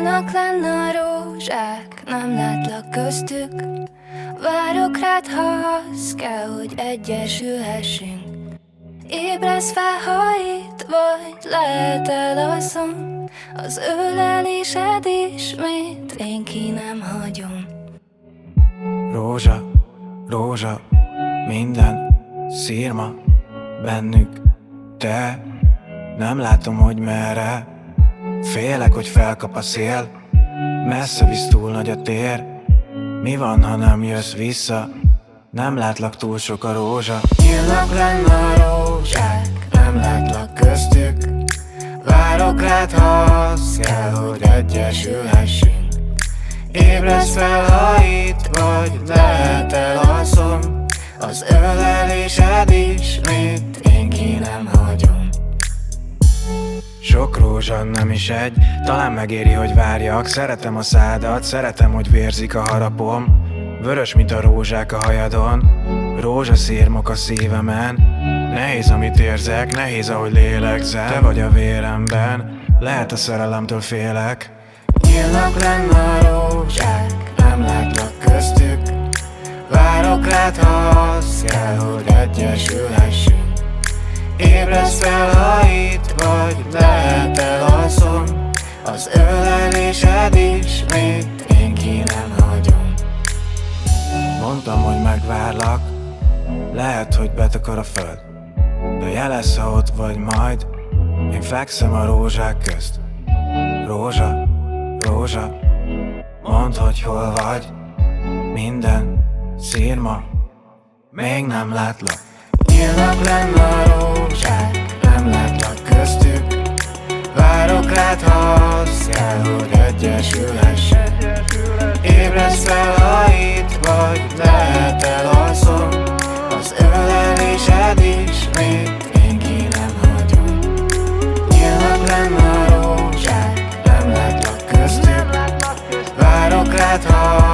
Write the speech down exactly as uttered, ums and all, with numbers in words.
Nyílnak lenn a rózsák, nem látlak köztük. Várok rád, ha az kell, hogy egyesülhessünk. Ébresz fel, ha itt vagy, lehet elalszom. Az ölelésed ismét, én ki nem hagyom. Rózsa, rózsa, minden szírma bennük. Te, nem látom, hogy merre. Félek, hogy felkap a szél, messze visz, túl nagy a tér. Mi van, ha nem jössz vissza? Nem látlak, túl sok a rózsa. Nyílnak lenn a rózsák, nem látlak köztük. Várok rád, ha az kell, hogy egyesülhessünk. Ébresz fel, ha itt vagy, lehet elalszom. Az ölelésed ismét, én ki nem hagyom. Sok rózsa, nem is egy, talán megéri, hogy várjak. Szeretem a szádat, szeretem, hogy vérzik a harapom. Vörös, mint a rózsák a hajadon, rózsaszírmok a szívemen. Nehéz, amit érzek, nehéz, ahogy lélegzem. Te vagy a véremben, lehet a szerelemtől félek. Nyílnak lenn a rózsák, nem látlak köztük. Várok rád, ha az kell, hogy egyesülhessünk. Ébresz fel, ha itt vagy, lehet elalszom. Az ölelésed ismét, én ki nem hagyom. Mondtam, hogy megvárlak, lehet, hogy betakar a föld, de jelesz, ha ott vagy majd. Én fekszem a rózsák közt. Rózsa, rózsa, mondd, hogy hol vagy. Minden szírma, még nem látlak. Nyílnak lenn a rózsák, nem látlak köztük. Várok rád, ha az kell, hogy egyesülhessünk. Ébresz fel, ha itt vagy, lehet elalszom. Az ölelésed ismét, én ki nem hagyom. Nyílnak lenn a rózsák, nem látlak köztük. Várok rád, ha